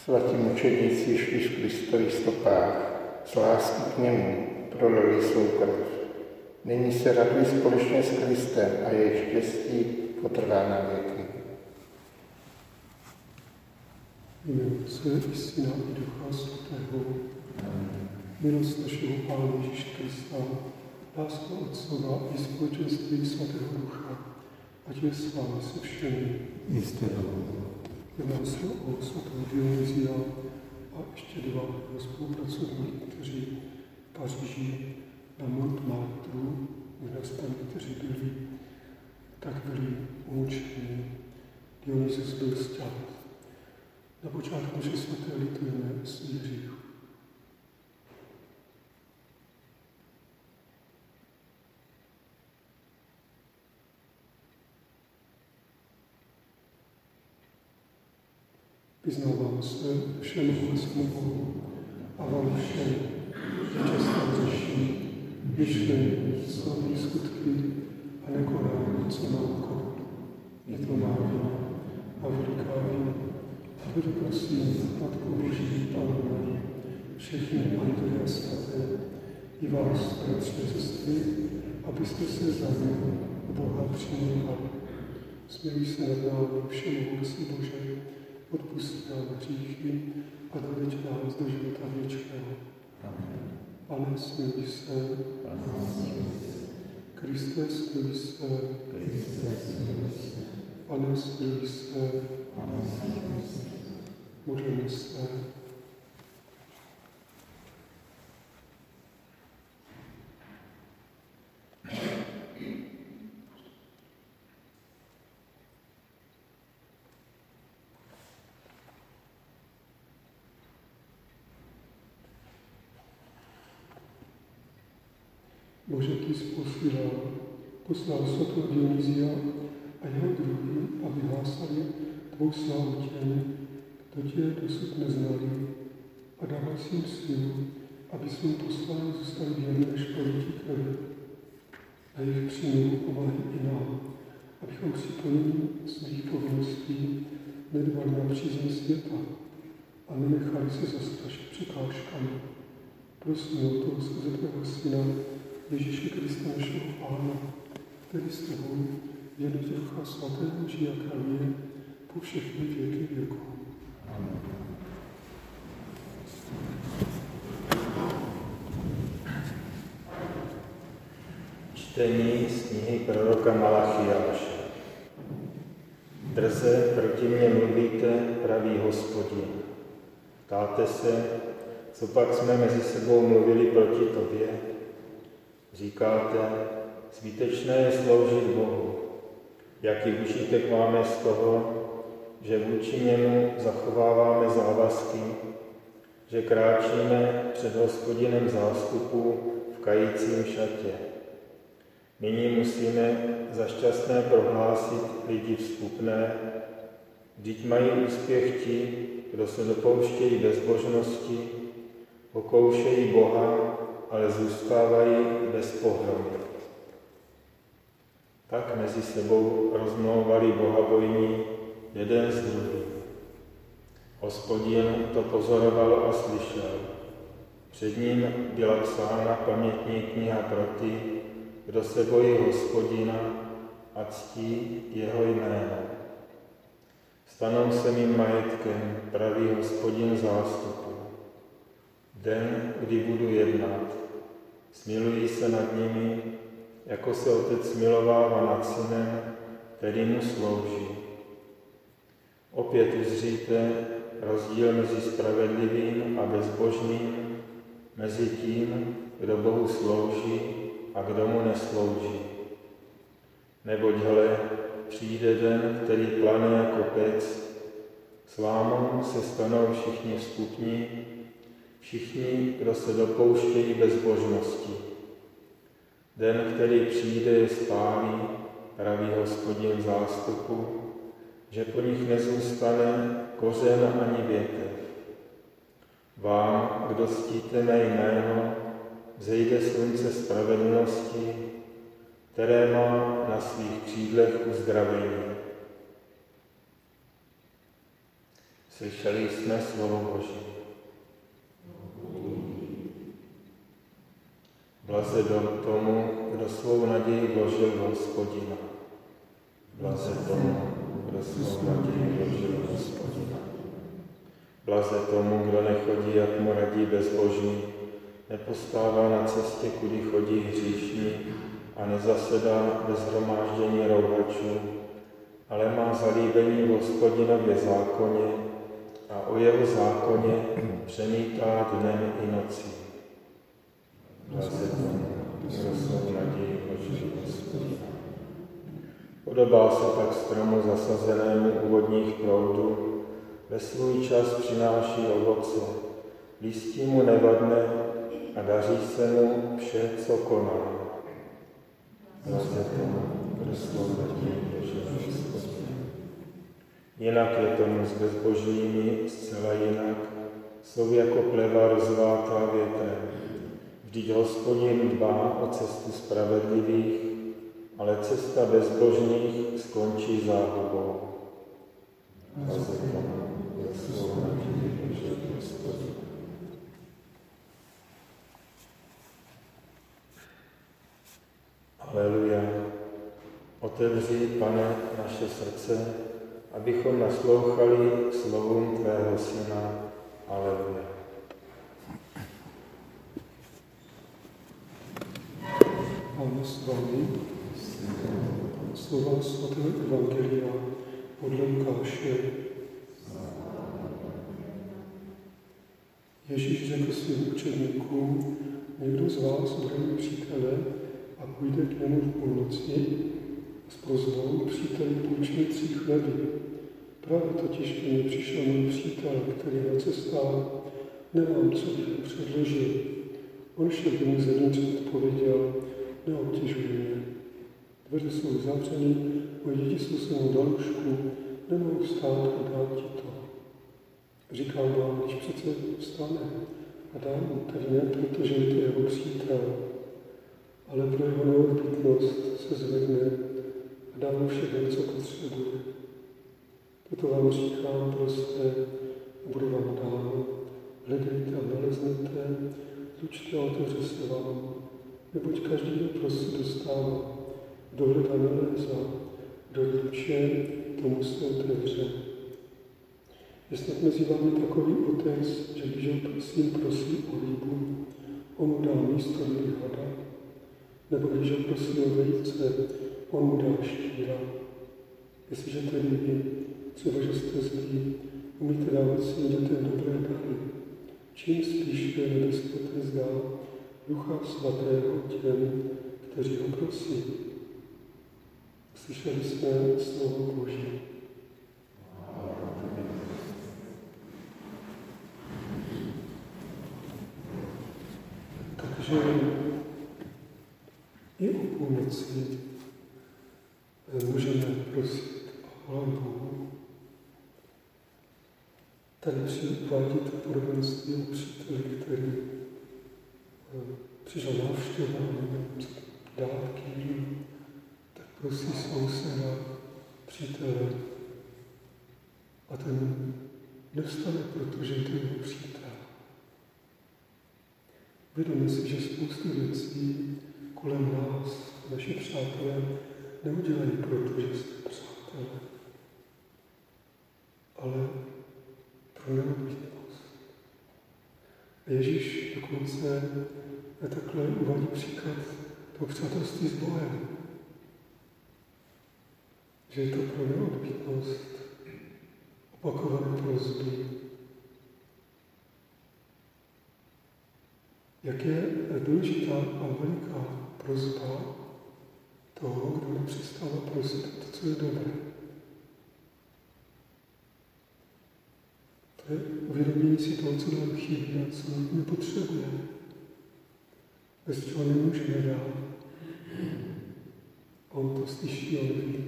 Svatí mučedníci šli v Kristových stopách, z lásky k němu prolili svou krev. Nyní se radují společně s Kristem a jejich štěstí potrvá na věky. Jméno Otce i Syna i Ducha Svatého. Milost našeho Pána Ježíše Krista, láska Otcova i společenství Svatého Ducha, ať je s vámi se všemi. Jedná se o svatého Dionýsia a ještě dva spolupracovníky, kteří v Paříži na Montmartre vyrastali, kteří byli tak byli umučeni. Dionysius byl sťat. Na počátku naše svaté litujeme svých hříchů. Vyznávám se všem Bohu Bohu a vám všem, že často řeší myšlení, slovní skutky a nekonání, co má úkol. Je to má vina a veliká vina. A proto prosím, Matku Boží, Pannu Marii, všechny anděly a svaté, i vás, bratři a sestry, abyste se za mě Boha přimlouvali. Smějí se nad námi všemohoucí Bože, odpustí nám hříchy a doveď nás do života věčného. Pane, smiluj se. Kriste, smiluj se. Pane, smiluj se. Modlíme se. Bože, ty jsi poslal svatého Dionýsia a jeho druhy, aby hlásali tvou slávu těm, kdo tě dosud neznali, a dával si jim sílu, aby svým poslaním zůstali věrní než polití krve. A jejich přímou pomáhají i nám, abychom při plnění svých povinností nedbali na přízeň světa a nenechali se zastrašit překážkami. Prosím o to skrze tvého Syna, Ježíše Krista, našeho Pána, který s tebou v jednotě Ducha Svatého žije a kráľuje po všechny věky věků. Amen. Čtení z knihy proroka Malachiáše. Drze proti mně mluvíte, pravý Hospodin. Ptáte se, co pak jsme mezi sebou mluvili proti tobě? Říkáte, zbytečné je sloužit Bohu. Jaký užitek máme z toho, že vůči němu zachováváme závazky, že kráčíme před Hospodinem zástupu v kajícím šatě. Nyní musíme za šťastné prohlásit lidi vzpupné, vždyť mají úspěch ti, kdo se dopouštějí bezbožnosti, pokoušejí Boha, ale zůstávají bez pohromy. Tak mezi sebou rozmlouvali bohabojní jeden z druhým. Hospodin to pozoroval a slyšel. Před ním byla psána pamětní kniha pro ty, kdo se bojí Hospodina a ctí jeho jméno. Stanou se mým majetkem, pravý Hospodin zástupu. Den, kdy budu jednat, smiluji se nad nimi, jako se otec smilovává nad synem, který mu slouží. Opět uzříte rozdíl mezi spravedlivým a bezbožným, mezi tím, kdo Bohu slouží a kdo mu neslouží. Neboť hle, přijde den, který plane jako pec, slámou se stanou všichni vzpupní, všichni, kdo se dopouštějí bezbožnosti. Den, který přijde, je spálí, praví Hospodin zástupu, že po nich nezůstane kořen ani větev. Vám, kdo ctíte mé jméno, vzejde slunce spravedlnosti, které má na svých křídlech uzdravení. Slyšeli jsme slovo Boží. Blaze tomu, kdo svou naději vložil v Hospodina. Blaze tomu, kdo svou naději vložil v Hospodina. Blaze tomu, kdo nechodí, jak mu radí bezbožní, nepostává na cestě, kudy chodí hříšní a nezasedá ve shromáždění rouhačů, ale má zalíbení v Hospodinově zákoně a o jeho zákoně přemítá dnem i nocí. Blaze tomu, kdo svou naději vložil v Hospodina. Podobá se tak stromu zasazenému u vodních proudů, ve svůj čas přináší ovoce, listí mu nevadne a daří se mu vše, co koná. Blaze tomu, kdo svou naději vložil v Hospodina. Jinak je tomu s bezbožnými zcela jinak, jsou jako pleva rozvátá větrem. Vždyť Hospodin dbá o cestu spravedlivých, ale cesta bezbožných skončí záhubou. Blaze tomu, kdo svou naději vložil v Hospodina. Aleluja. Otevři, Pane, naše srdce, abychom naslouchali slovům tvého Syna. Aleluja. Pane s vámi, slova svatého Evangelia podle Lukáše. Ježíš řekl svým učedníkům, někdo z vás bude mít přítele a půjde k němu v půlnoci s prosbou, příteli půjč mi 3 chleby. Právě totiž ke mně přišel můj přítel, který na cestách nemám, co bych mu předložil. On však mu zevnitř odpověděl, neobtěžuj mě. Dveře jsou zavřený, moje děti jsou se mnou na lůžku, nemohu vstát a dát ti to. Říkám vám, když přece vstane a dám mu, tedy ne, protože je to jeho přítel, ale pro jeho neodbitnost se zvedne a dá mu všechno, co potřebuje. Toto vám říkám, proste a budu vám dáno. Hledejte a naleznete, tlučte a otevře se vám, neboť každý, kdo prosí, dostává. Kdo hledá, nalézá, kdo tluče, tomu se otevře. Je snad mezi vámi takový otec, že když ho prosí o líbu, on mu dá místo hada, nebo když ho prosí o vejce, on mu dá štíra. Jestliže tedy vy, třeba že jste zlí, umíte dávat svým dětem dobré dary, čím spíše nebeské Otec dá Ducha Svatého těm, kteří ho prosí. Slyšeli jsme slovo Boží. Takže i o půlnoci můžeme prosit o hlavu. Tady přivádí to podobenství o příteli, který přišel návštěva, dávky, tak prosí souseda, přítele. A ten nevstane, protože je to jeho přítel. Vědomme si, že spoustu věcí kolem nás, naši přátelé, neudělají proto, že jsme přátelé, ale pro neodbitnost. Ježíš dokonce takhle uvádí příklad toho přátelství s Bohem. Že je to pro neodbitnost, opakované prosby. Jak je důležitá a veliká prosba toho, kdo nepřestává prosit to, co je dobré. To je uvědomění si toho, co nám chybí a co nepotřebujeme. Bez čeho nemůžeme dát. On to slyší, on ví.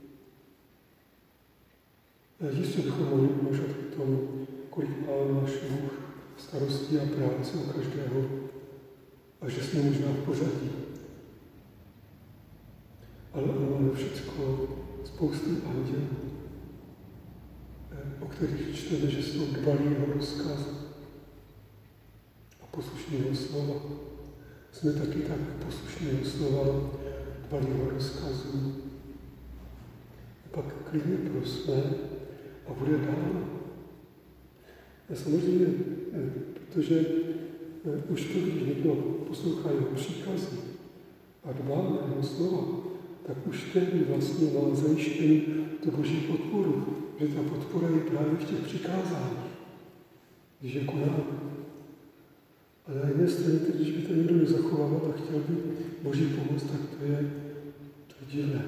Jistě bychom mohli uvažovat k tomu, kolik má náš Bůh starostí a práce u každého a že jsme možná v pořadí. Ale on máme všecko, spoustu andělů. o kterých čteme, že jsou dbalého rozkazu a poslušného slova. Jsme taky tak poslušného slova, dbalého rozkazu. A pak klidně prosme a bude dál. A samozřejmě, protože už to, když někdo poslouchá jeho příkazy a dbá na jeho slova, tak už tehdy vlastně má zajištěný tu Boží podporu, že ta podpora je právě v těch přikázáních, když je konáme. A na jedné straně, když by to někdo nezachovával a chtěl by Boží pomoc, tak to je divné.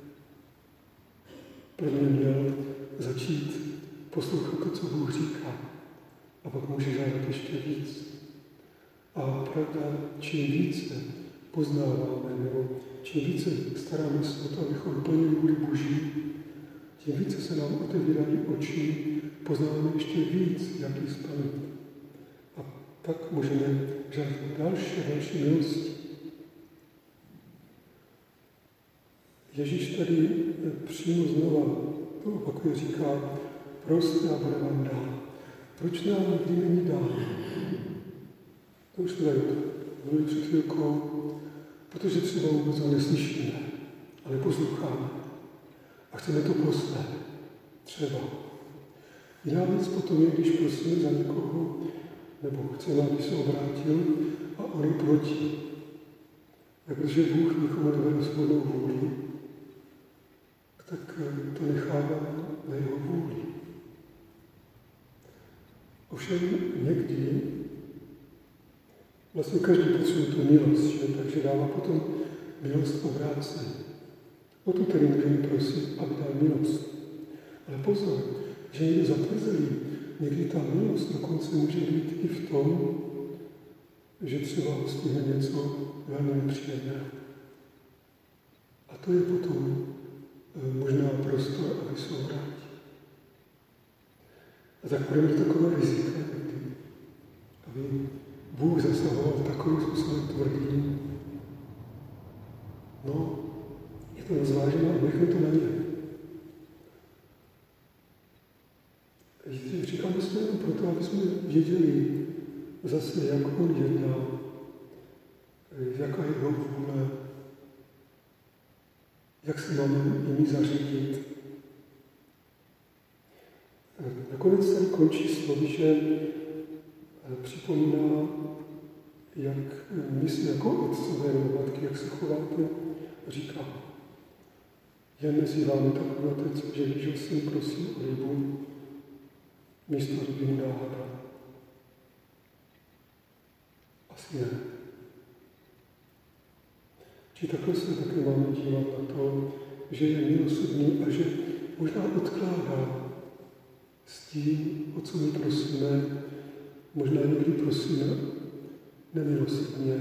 Prvně měl začít poslouchat to, co Bůh říká, a pak může žádat ještě víc. A pravda, čím více poznáváme, nebo čím více staráme se o to, abychom plnili vůli Boží, tím více se nám otevírají oči, poznáváme ještě víc, jak ji splnit. A pak můžeme žádat další milosti. Ježíš tady přímo znova to opakuje, říká, proste a bude vám dál. Proč nám nikdy není dál? To už tady mluví před chvilkou, protože třeba vůbec ho neslyšíme, ale posloucháme. A chceme to poslat. Třeba. Jiná věc potom je, když prosíme za někoho, nebo chceme, aby se obrátil a on je proti. Protože Bůh nikomu nevede svobodnou vůli, tak to nechává na jeho vůli. Ovšem někdy vlastně každý potřebuje tu milost, že? Takže dává potom milost obráceně. O to tedy můžeme prosit, aby dal milost. Ale pozor, že někdo zatvrzelý, někdy ta milost dokonce může být i v tom, že třeba ho stihne něco velmi nepříjemného. A to je potom možná prostor, aby se obrátil. A tak budeme takové rizika, aby Bůh zasahoval takovým způsobem tvrdým. No, je to nezvážené a nechme to na ně. Říkáme jsme jenom proto, aby jsme věděli zase, jak on jedná, jaká je jeho vůle, jak se máme jimi zařídit. Nakonec tady končí slovy, že připomíná, jak my jsme jako otcové nebo matky, jak se chováte, říká. Jen mezi vámi takový otec, že když syn prosí o rybu, místo ryby mu dá hada. Asi ne. Či takhle se také máme dívat na to, že je milosrdný a že možná odkládá s tím, o co my prosíme, možná někdy prosíme nemilosrdně,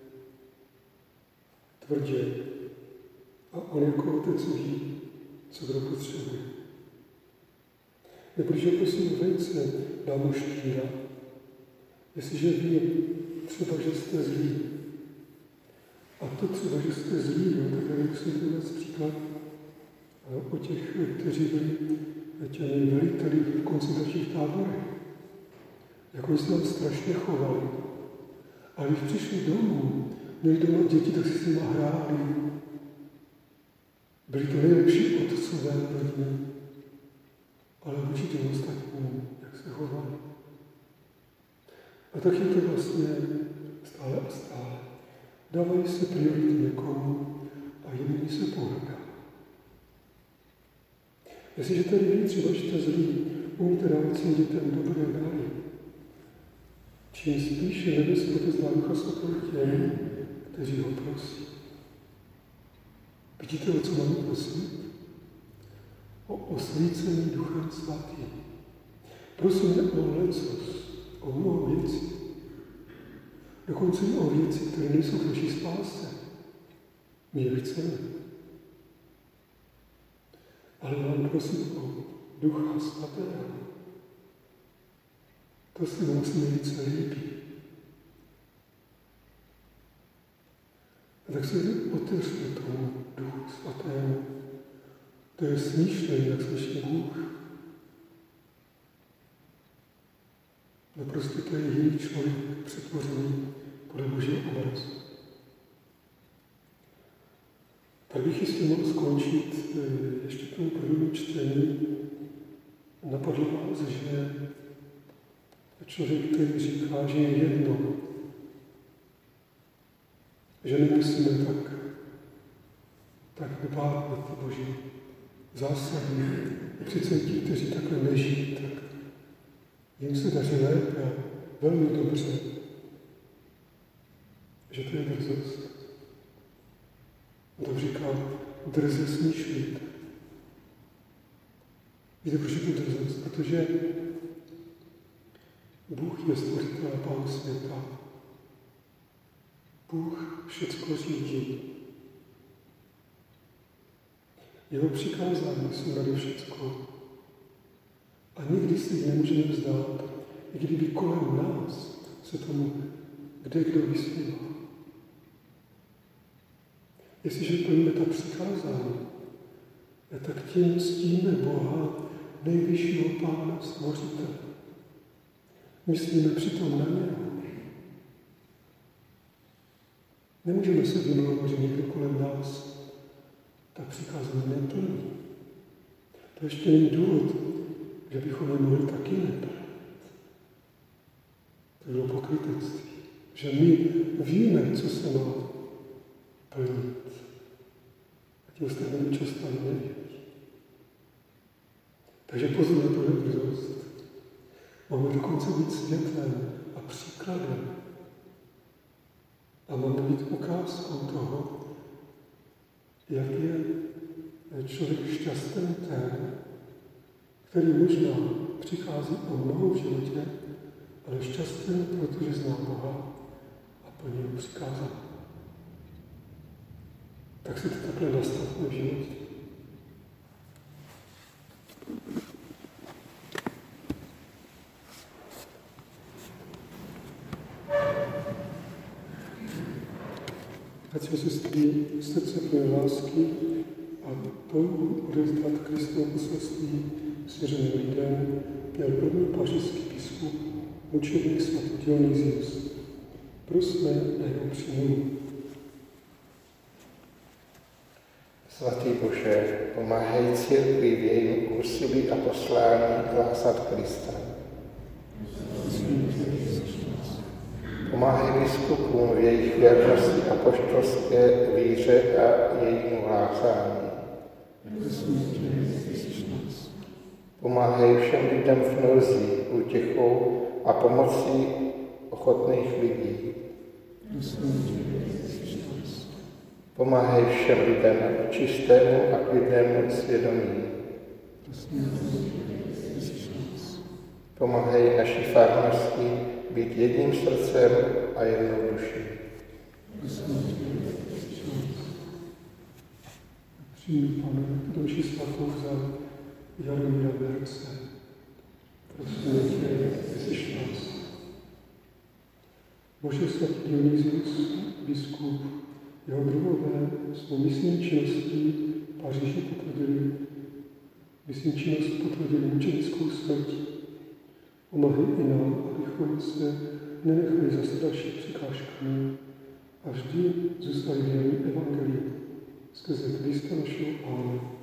tvrdě. A on jako otec ví, co kdo potřebuje. Protože prosím vejce, dám mu štíra. Jestliže ví třeba, že jste zlí, a to třeba, že jste zlí, tak já musím dát příklad o těch, kteří byli těmi veliteli v koncentračních táborech. Jak oni se tam strašně chovali. A když přišli domů, měli doma děti, tak si s nimi hráli. Byli to nejlepší otcové pro ně, ale vůči těm ostatním, jak se chovali. A tak je to vlastně stále a stále. Dávají se priority někomu a jinými se pohrdá. Jestliže tady ví třeba, že jste zlí, umíte dávat svým dětem dobré dary. Čím spíše nebeský Otec dá Ducha Svatého těm, kteří ho prosí. Vidíte, o co máme prosit? O osvícení Duchem Svatým. Prosíme o lecos, o mnoho věcí. Dokonce i o věci, které nejsou v naší spáse. My je chceme. Ale mám prosím o Ducha Svatého. To se nám nejvíce líbí. A tak se otevřeme tomu Duchu Svatému. To je smýšlení, jak slyší Bůh. No prostě to je jiný člověk přetvořený podle Božího obrazu. Tak bych jistě mohl skončit ještě k tomu prvnímu čtení. Napadlo vás, že člověk, který říká, že je jedno, že nemusíme tak dbát na ty Boží zásahy. Přece ti, kteří takhle nežijí, tak jim se daří lépe, velmi dobře, že to je drzost. On říká, drze smýšlíte. Víte, proč je to drzost? Protože Bůh je stvořitel a Pán světa. Bůh všecko řídí. Jeho přikázání jsou nade všecko. A nikdy si jich nemůžeme vzdát, i kdyby kolem nás se tomu kdo vysmívá. Jestliže plníme ta přikázání, tak tím ctíme Boha, nejvyššího Pána stvořitele. Myslíme přitom na něho. Nemůžeme se vymlouvat, že někdo kolem nás ta přikázání neplní. To ještě není důvod, že bychom je mohli taky neplnit. To bylo pokrytectví. Že my víme, co se má plnit. A ti ostatní často ani nevědí. Takže pozor na tuhle drzost. Máme dokonce být světlem a příkladem. A máme být ukázkou toho, jak je člověk šťastný ten, který možná přichází o mnoho v životě, ale šťastný, protože zná Boha a plní ho přikázání. Tak si to takhle nastavme v životě. Ať jsme si ství srdce plné lásky a touhu odevzdat Kristovo poselství svěřeným lidem měl první pařížský biskup, mučedník svatý Dionysius. Prosme na jeho přímluvu. Svatý Bože, pomáhej církvi v jejím úsilí a poslání hlásat Krista. Pomáhej biskupům v jejich věrnosti a apoštolské víře a jejímu hlásání. Pomáhej všem lidem v nouzi, útěchou a pomocí ochotných lidí. Pomáhej všem lidem čistému a klidnému svědomí. Pomáhej naší farnosti být jedním srdcem a jednou duší. Přijmi, Pane, duši svatou za Jaromíra Berce. Prosíme tě, vyslyš nás. Bože svatý Dionysius, biskup, jeho druhové svou misijní činností Paříži potvrdili, misijní činnost potvrdili mučenickou smrt. Pomáhej i nám, abychom se nenechali zase další překážkami a vždy zůstali věrní evangeliu skrze Krista našeho Pána.